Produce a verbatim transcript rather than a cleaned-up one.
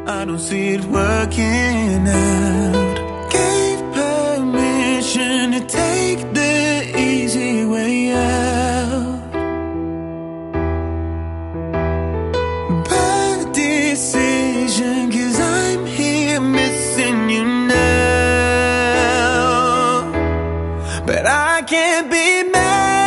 I don't see it working out. Gave permission to take the easy way out. Bad decision, 'cause I'm here missing you now. But I can't be mad